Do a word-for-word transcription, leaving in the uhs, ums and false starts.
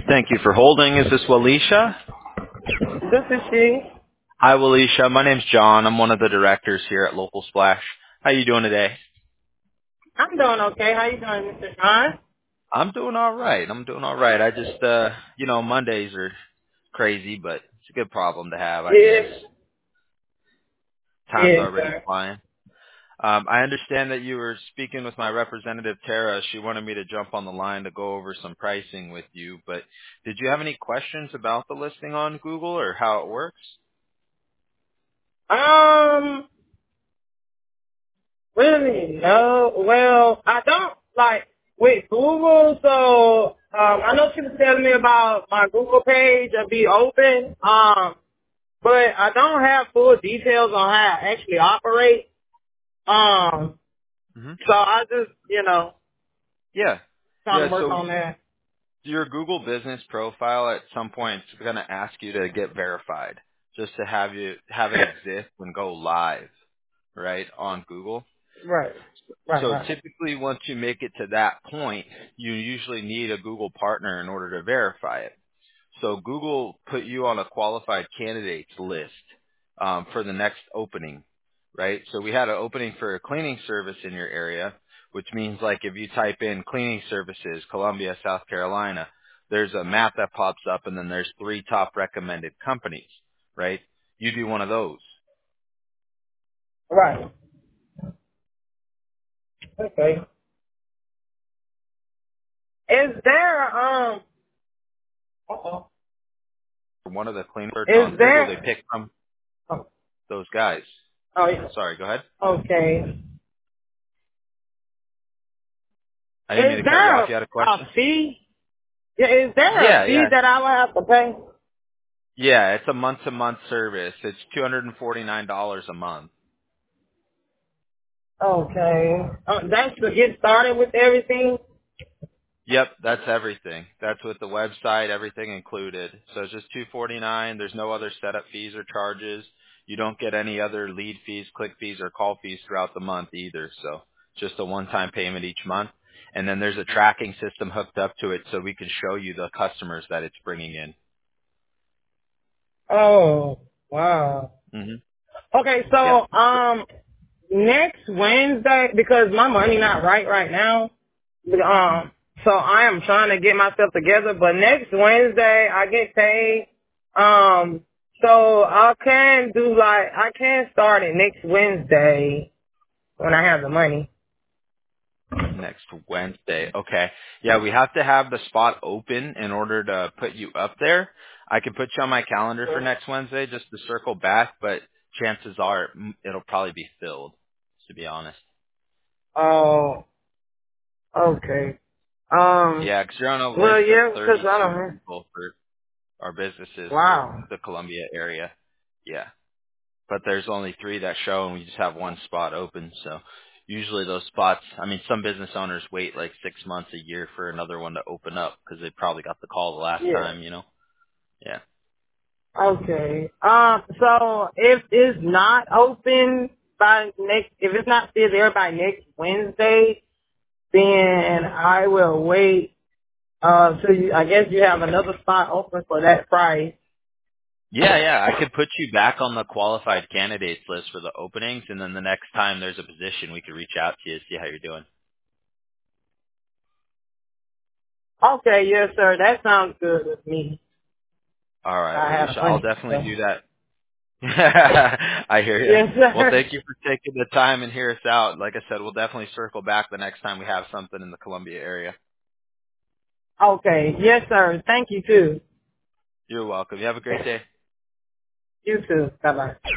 Thank you for holding. Is this Walisha? This is she. Hi, Walisha. My name's John. I'm one of the directors here at Local Splash. How you doing today? I'm doing okay. How you doing, Mister John? I'm doing all right. I'm doing all right. I just, uh, you know, Mondays are crazy, but it's a good problem to have, I guess. Yes. Time's Yes, already sir. flying. Um, I understand that you were speaking with my representative, Tara. She wanted me to jump on the line to go over some pricing with you, but did you have any questions about the listing on Google or how it works? Um, really, no. Well, I don't, like, with Google, so, um, I know she was telling me about my Google page to be open, um, but I don't have full details on how I actually operate. Um, hmm so I just, you know, Yeah. trying Yeah, to work so on that. your Google business profile at some point is going to ask you to get verified just to have you have it exist and go live, right, on Google. Right. Right, So right. typically once you make it to that point, you usually need a Google partner in order to verify it. So Google put you on a qualified candidates list um, for the next opening, right? So we had an opening for a cleaning service in your area, which means like if you type in cleaning services, Columbia, South Carolina, there's a map that pops up and then there's three top recommended companies, right? You'd be one of those. Right. Okay. Is there, um, uh-oh. One of the clean search Is on Google, they there? pick from Oh, those guys. oh, yeah. Sorry, go ahead. Okay. I didn't mean Is to cut you there off. a, You had a a question? fee? Yeah, is there a Yeah, fee yeah. that I will have to pay? Yeah, it's a month-to-month service. It's two hundred forty-nine dollars a month. Okay. Uh, that's to get started with everything? Yep, that's everything. That's with the website, everything included. So it's just two hundred forty-nine dollars. There's no other setup fees or charges. You don't get any other lead fees, click fees, or call fees throughout the month either. So just a one-time payment each month. And then there's a tracking system hooked up to it so we can show you the customers that it's bringing in. Oh, wow. hmm Okay, Yep. so, um, next Wednesday, because my money not right right now, um, so I am trying to get myself together, but next Wednesday I get paid. Um, so I can do like, I can start it next Wednesday when I have the money. Next Wednesday. Okay. Yeah, we have to have the spot open in order to put you up there. I can put you on my calendar for next Wednesday just to circle back, but chances are mm, it'll probably be filled, to be honest. Oh, okay. Um, Yeah, 'cause you're on a well, list of yeah, because I thirty-two don't, people for our businesses for wow. the Columbia area. Yeah. But there's only three that show and we just have one spot open. So usually those spots, I mean, some business owners wait like six months, a year for another one to open up because they probably got the call the last Yeah. time, you know? Yeah. Okay. Um, so if it's not open by next, if it's not still there by next Wednesday, then I will wait. Uh, so you, I guess you have another spot open for that price. Yeah, yeah. I could put you back on the qualified candidates list for the openings and then the next time there's a position we could reach out to you, see how you're doing. Okay, yes, sir. That sounds good with me. All right, I well, had a Alicia, I'll honey. definitely So. do that. I hear you. Yes, Well, sir. thank you for taking the time and hear us out. Like I said, we'll definitely circle back the next time we have something in the Columbia area. Okay, yes, sir. Thank you too. You're welcome. You have a great day. You too. Bye bye.